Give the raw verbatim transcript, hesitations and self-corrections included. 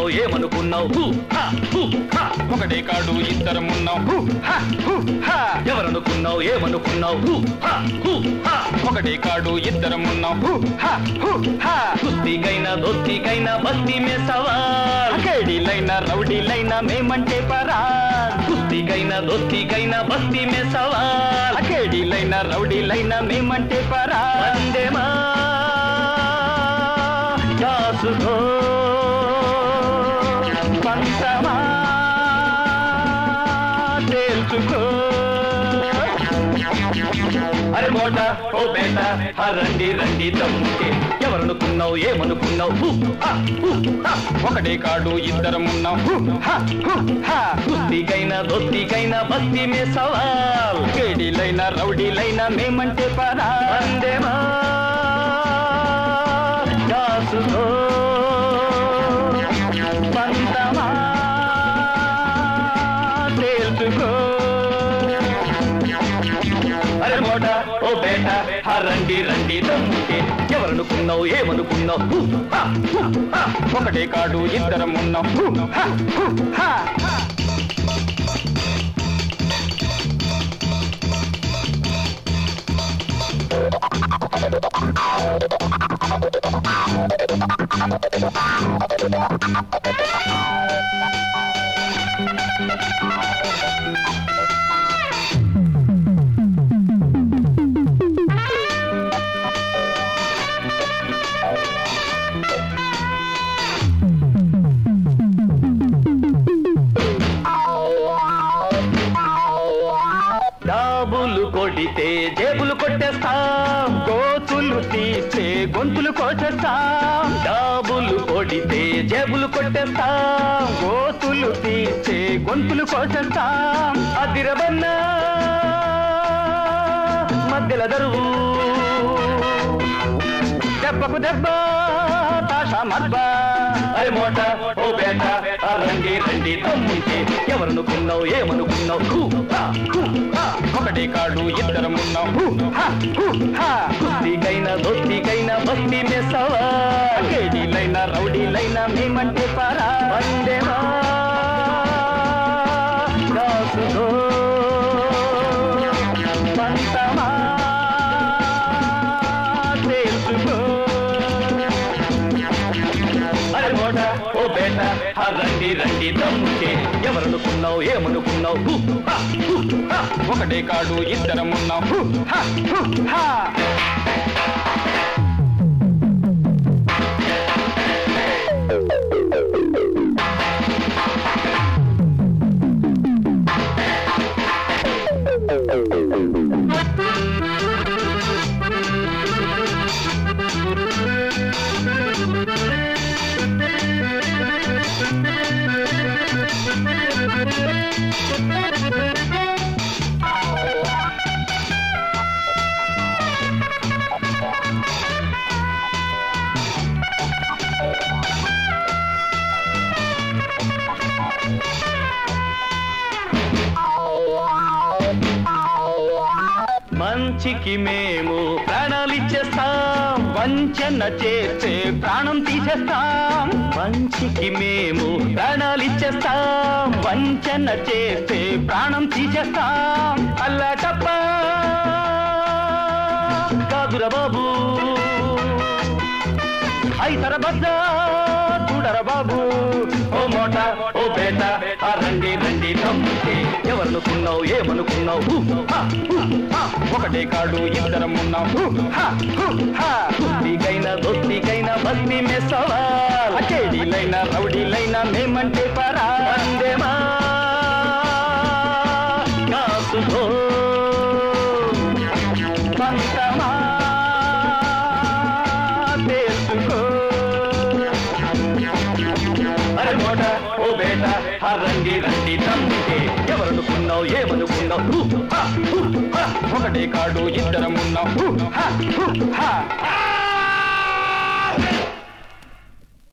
ఏమనుకున్నావు ఏమనుకున్నావు ఒకటే కాడు ఇద్దరమున్నావు ఎవరనుకున్నావు ఏమనుకున్నావు ఒకటే కాడు ఇద్దరమున్నావు కుస్తీకైనా దోస్తీకైనా బస్తీ మే సవాల్ కేడీలైనా రౌడీలైనా మేమంటే పరా కుస్తీకైనా దోస్తీకైనా బస్తీ మే సవాల్ కేడీలైనా రౌడీలైనా మేమంటే పరా వందేమా దాసుకో పంతమా తేల్చుకో అరే మోట ఓ బేట రండి రండి తమ్ముకే ఎవరనుకున్నావు ఏమనుకున్నావు ఒకటే కాడు ఇద్దరమున్నావు కుస్తీకైనా దోస్తీకైనా బస్తీ మే సవాల్ కేడీలైనా రౌడీలైనా మేమంటే పరా వందేమా దాసుకో పంతమా తేల్చుకో అరే మోట ఓ బేట రండి రండి తమ్ముకే ఎవరనుకున్నావు ఏమనుకున్నావు ఒకటే కాడు ఇద్దరమున్నావు డాబులు కొడితే జేబులు కొట్టేస్తాం గోతులు తీసే గొంతులు కోసేస్తాం డాబులు కొడితే జేబులు కొట్టేస్తాం గోతులు తీసే గొంతులు కోసేస్తాం అదిరబన్నా మధ్యల దరువు దెబ్బకు దెబ్బ తాషా మద్బా అరే మోట ఓ బేట రండి రండి తమ్ముకే ఎవరనుకున్నావు ఏమనుకున్నావు ఒకటే కాడు ఇద్దరమున్నావు కుస్తీకైనా దోస్తీకైనా బస్తీ మే సవాల్ కేడీలైనా రౌడీలైనా మేమంటే పరా వందేమా దాసుకో పంతమా తేల్చుకో అరే మోట ఓ బేట రండి రండి తమ్ముకే ఎవరనుకున్నావు ఏమనుకున్నావు ఒకటే కాడు ఇద్దరమున్నావు మంచికి మేము ప్రాణాలిచ్చేస్తాం వంచన చేస్తే ప్రాణం తీసేస్తాం మంచికి మేము ప్రాణాలిచ్చేస్తాం వంచన చేస్తే ప్రాణం తీసేస్తాం అల్లటప్ప కాదురా బాబు ఐతర బద్ద చూడర బాబు ఓ మోట ఓ బేట రండి రండి తమ్ముకే ఎవరనుకున్నావు ఏమనుకున్నావు ఒకటే కాడు ఇద్దరమున్నావు కుస్తీకైనా దోస్తీకైనా బస్తీ మే సవాల్ కేడీలైనా రౌడీలైనా మేమంటే పరా వందేమా దాసుకో పంతమా తేల్చుకో అరే మోట ఓ బేట రండి రండి తమ్ముకే ఎవరనుకున్నావు ఏమనుకున్నావు ఒకటే కాడు ఇద్దరమున్నావు